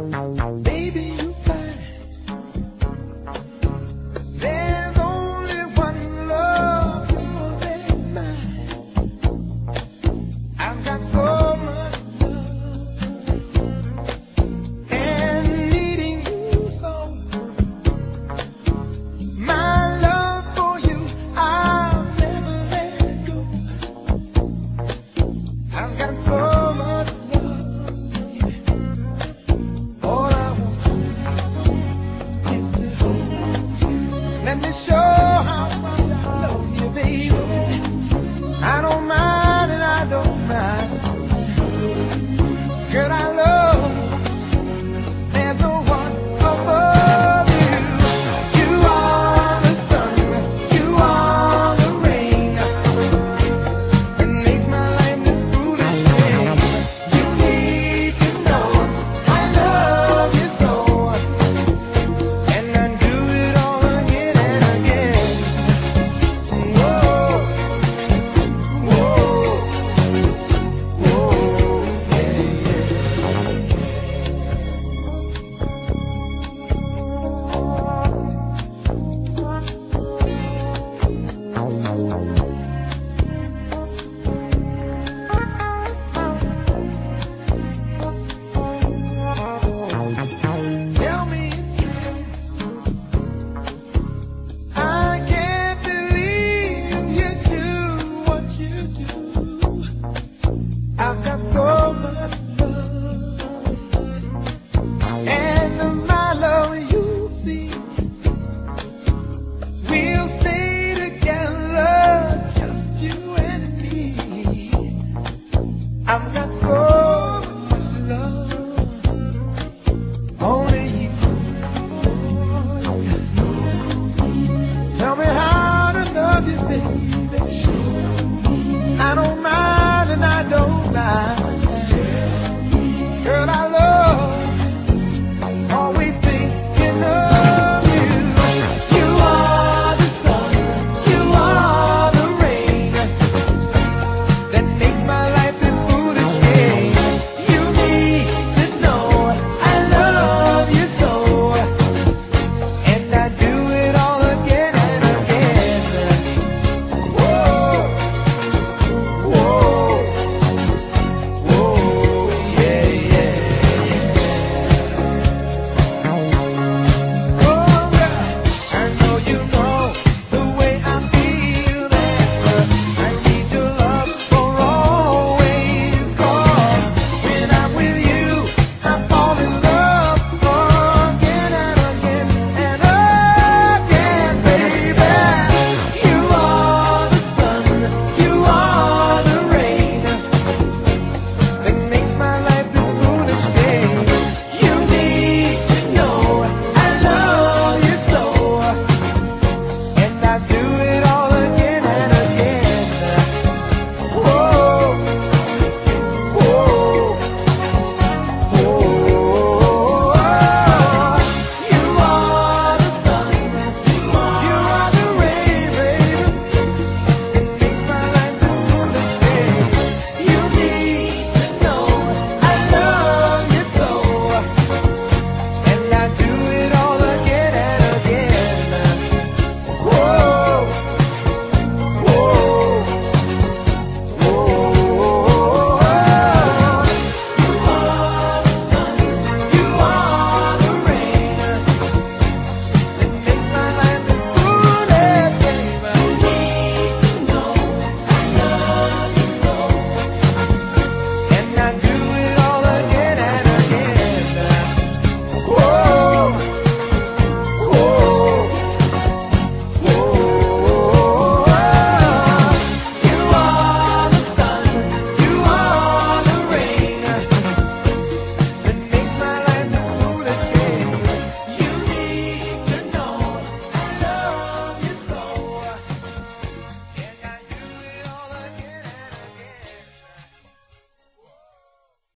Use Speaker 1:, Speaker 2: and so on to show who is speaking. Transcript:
Speaker 1: Baby, you find there's only one love more than mine. I've got so much love and needing you so. My love for you, I'll never let go. I've got so much love. All I want is to hold you. Let me show how much I love you, baby. I don't mind and I don't mind. Girl, I love. There's no one above you. You are the sun, you are the rain. It makes my life this foolish thing. You need to know I love you so, and I do it all again and again. Whoa, whoa, whoa, yeah, tell me it's true. I can't believe you do what you do. I've got so much love, and my love you see, we'll stay together, just you and me. I've got so